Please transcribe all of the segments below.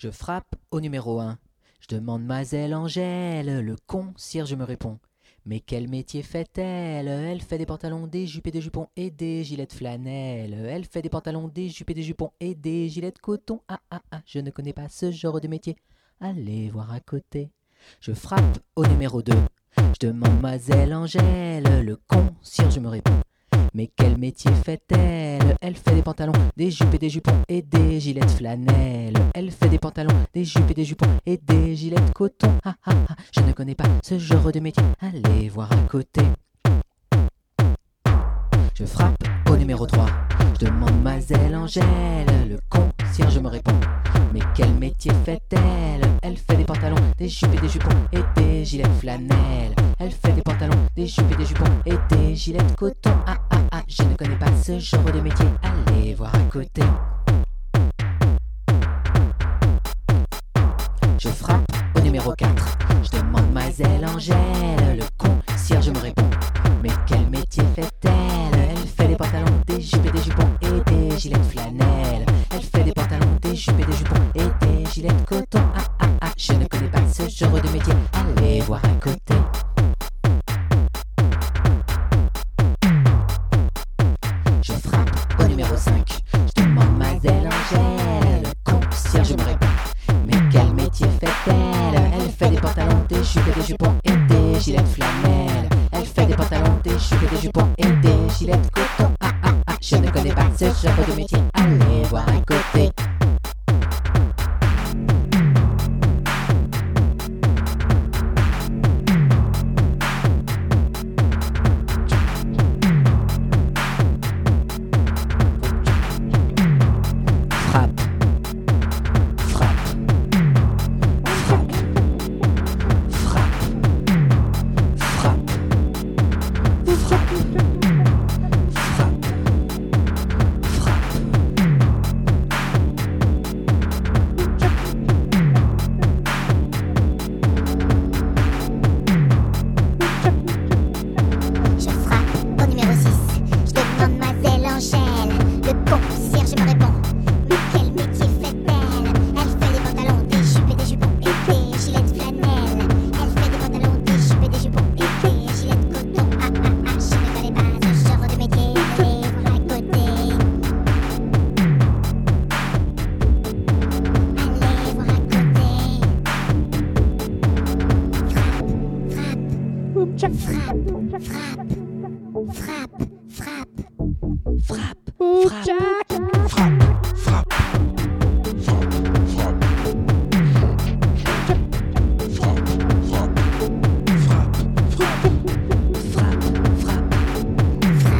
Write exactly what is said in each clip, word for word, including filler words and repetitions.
Je frappe au numéro un. Je demande Mademoiselle Angèle, le concierge me répond. Mais quel métier fait-elle? Elle fait des pantalons, des jupes et des jupons et des gilets de flanelle. Elle fait des pantalons, des jupes et des jupons et des gilets de coton. Ah ah ah, je ne connais pas ce genre de métier. Allez voir à côté. Je frappe au numéro deux. Je demande Mademoiselle Angèle, le concierge me répond. Mais quel métier fait-elle? Elle fait des pantalons, des jupes et des jupons et des gilets de flanelle. Elle fait des pantalons, des jupes et des jupons et des gilets de coton. Ah ah ah, je ne connais pas ce genre de métier. Allez voir à côté. Je frappe au numéro trois. Je demande Mademoiselle Angèle, le concierge me répond. Mais quel métier fait-elle? Elle fait des pantalons, des jupes et des jupons et des gilets de flanelle. Elle fait des pantalons, des jupes et des jupons et des gilets de coton. Ah ah ah, je ne connais pas ce genre de métier. Allez voir à côté. Je frappe au numéro quatre. Je demande Mademoiselle Angèle, le concierge me répond. Mais quel métier fait-elle? Elle fait des pantalons, des jupes et des jupons et des gilets de flanelle. Elle fait des pantalons, des jupes et des jupons et des gilets de coton. Ah ah ah, je ne connais pas ce genre de métier. Allez voir à côté. Je frappe au numéro cinq. Je demande Mademoiselle Angèle, le concierge me répond. Mais quel métier fait-elle? Elle fait des pantalons, des jupes et des jupons et des gilets de flanelle. Elle fait des pantalons, des jupes et des jupons et des gilets de coton. Ah ah ah, je ne connais pas ce genre de métier. Allez voir à côté. Frappe. Frappe. Frappe. Frappe. Frappe. Frappe. Frappe. Frappe. Je frappe au numéro six. Je demande Mademoiselle Angèle, le concierge me répond. Mais quel métier fait-elle? Elle fait des pantalons, des jupes et des jupons et des gilets de flanelle. Elle fait des pantalons, des jupes et des jupons et des gilets de coton. Ah ah ah, je ne connais pas ce genre de métier. Allez voir à côté. Allez voir à côté. Frappe, frappe, frappe, frappe, frappe, frappe. Frappe. Frappe. Frappe, frappe, frappe, frappe, frappe, frappe, frappe, Frappe. Frappe.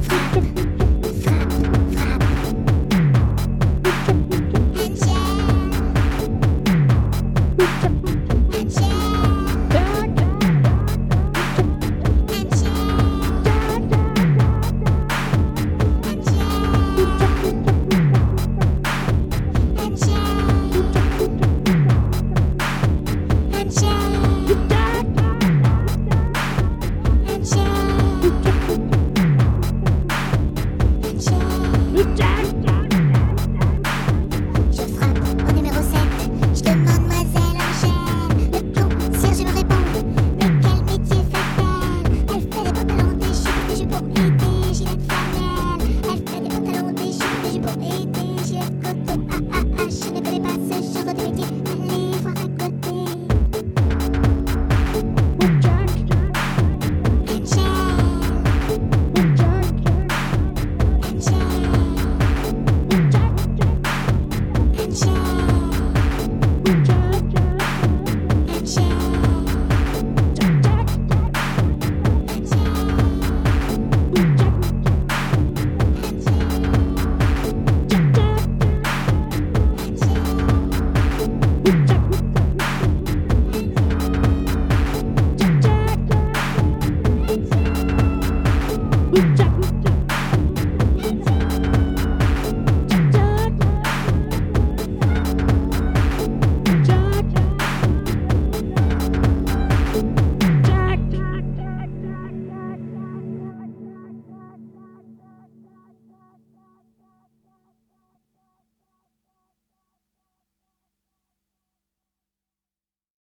Je frappe au numéro sept. Je demande Mademoiselle Angèle, le concierge me répond. Mais quel métier fait-elle? Elle fait des pantalons, des jupes, des jupons et des gilets de flanelle. Elle fait des pantalons, des jupes, des jupons et des gilets de coton. Ah ah ah, je ne connais pas ce genre de métier.